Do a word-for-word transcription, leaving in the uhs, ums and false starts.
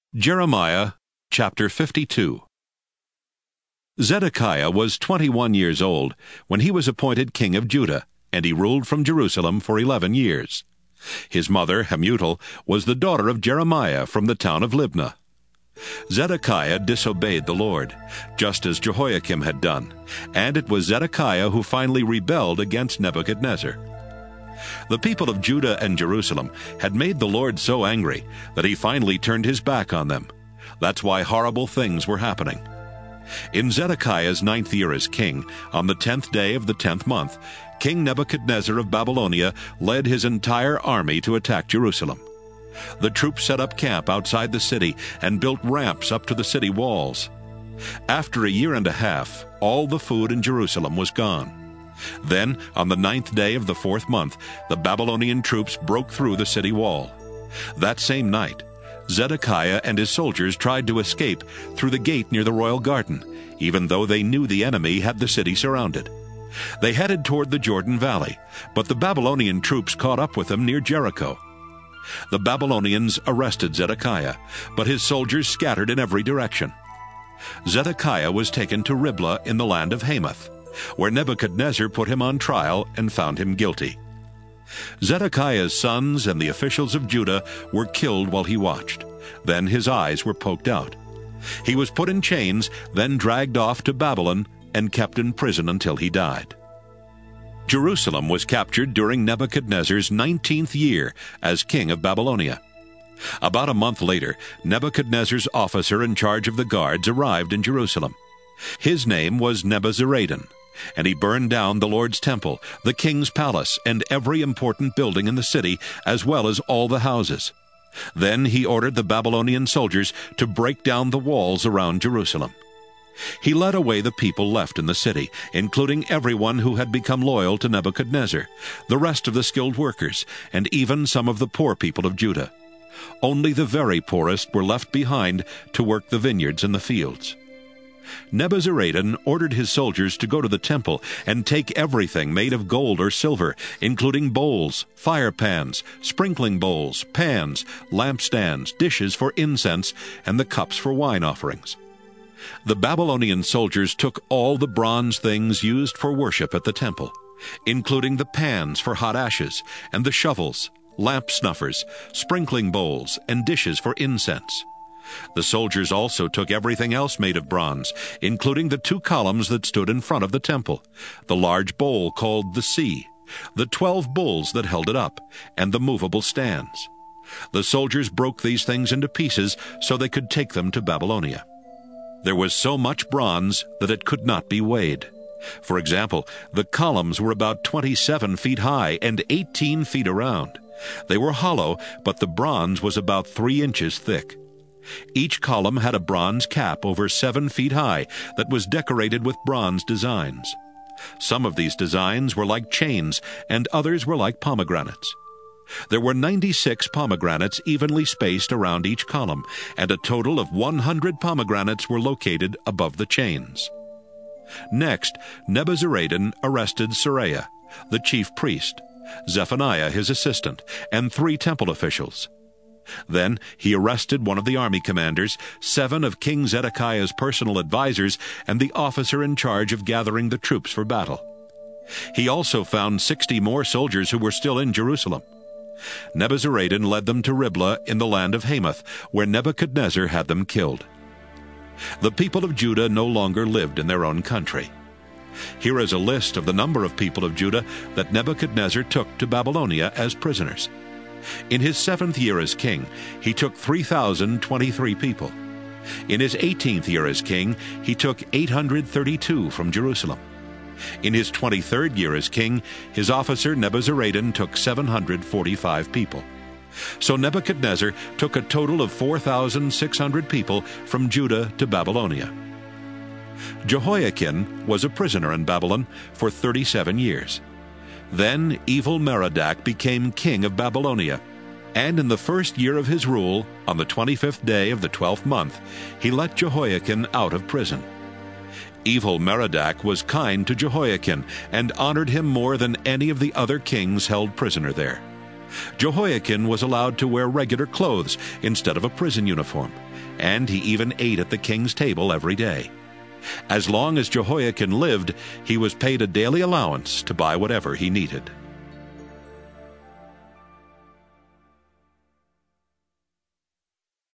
Jeremiah chapter fifty-two. Zedekiah was twenty-one years old when he was appointed king of Judah, and he ruled from Jerusalem for eleven years. His mother, Hamutal, was the daughter of Jeremiah from the town of Libnah. Zedekiah disobeyed the Lord, just as Jehoiakim had done, and it was Zedekiah who finally rebelled against Nebuchadnezzar. The people of Judah and Jerusalem had made the Lord so angry that he finally turned his back on them. That's why horrible things were happening. In Zedekiah's ninth year as king, on the tenth day of the tenth month, King Nebuchadnezzar of Babylonia led his entire army to attack Jerusalem. The troops set up camp outside the city and built ramps up to the city walls. After a year and a half, all the food in Jerusalem was gone. Then, on the ninth day of the fourth month, the Babylonian troops broke through the city wall. That same night, Zedekiah and his soldiers tried to escape through the gate near the royal garden, even though they knew the enemy had the city surrounded. They headed toward the Jordan Valley, but the Babylonian troops caught up with them near Jericho. The Babylonians arrested Zedekiah, but his soldiers scattered in every direction. Zedekiah was taken to Riblah in the land of Hamath, where Nebuchadnezzar put him on trial and found him guilty. Zedekiah's sons and the officials of Judah were killed while he watched. Then his eyes were poked out. He was put in chains, then dragged off to Babylon and kept in prison until he died. Jerusalem was captured during Nebuchadnezzar's nineteenth year as king of Babylonia. About a month later, Nebuchadnezzar's officer in charge of the guards arrived in Jerusalem. His name was Nebuzaradan, and he burned down the Lord's temple, the king's palace, and every important building in the city, as well as all the houses. Then he ordered the Babylonian soldiers to break down the walls around Jerusalem. He led away the people left in the city, including everyone who had become loyal to Nebuchadnezzar, the rest of the skilled workers, and even some of the poor people of Judah. Only the very poorest were left behind to work the vineyards and the fields. Nebuzaradan ordered his soldiers to go to the temple and take everything made of gold or silver, including bowls, fire pans, sprinkling bowls, pans, lampstands, dishes for incense, and the cups for wine offerings. The Babylonian soldiers took all the bronze things used for worship at the temple, including the pans for hot ashes, and the shovels, lamp snuffers, sprinkling bowls, and dishes for incense. The soldiers also took everything else made of bronze, including the two columns that stood in front of the temple, the large bowl called the sea, the twelve bulls that held it up, and the movable stands. The soldiers broke these things into pieces so they could take them to Babylonia. There was so much bronze that it could not be weighed. For example, the columns were about twenty-seven feet high and eighteen feet around. They were hollow, but the bronze was about three inches thick. Each column had a bronze cap over seven feet high that was decorated with bronze designs. Some of these designs were like chains, and others were like pomegranates. There were ninety-six pomegranates evenly spaced around each column, and a total of one hundred pomegranates were located above the chains. Next, Nebuzaradan arrested Seraiah, the chief priest, Zephaniah his assistant, and three temple officials. Then he arrested one of the army commanders, seven of King Zedekiah's personal advisers, and the officer in charge of gathering the troops for battle. He also found sixty more soldiers who were still in Jerusalem. Nebuzaradan led them to Riblah in the land of Hamath, where Nebuchadnezzar had them killed. The people of Judah no longer lived in their own country. Here is a list of the number of people of Judah that Nebuchadnezzar took to Babylonia as prisoners. In his seventh year as king, he took three thousand twenty-three people. In his eighteenth year as king, he took eight hundred thirty-two from Jerusalem. In his twenty-third year as king, his officer Nebuzaradan took seven hundred forty-five people. So Nebuchadnezzar took a total of four thousand six hundred people from Judah to Babylonia. Jehoiakim was a prisoner in Babylon for thirty-seven years. Then Evil-Merodach became king of Babylonia, and in the first year of his rule, on the twenty-fifth day of the twelfth month, he let Jehoiakim out of prison. Evil-Merodach was kind to Jehoiakim and honored him more than any of the other kings held prisoner there. Jehoiakim was allowed to wear regular clothes instead of a prison uniform, and he even ate at the king's table every day. As long as Jehoiakim lived, he was paid a daily allowance to buy whatever he needed.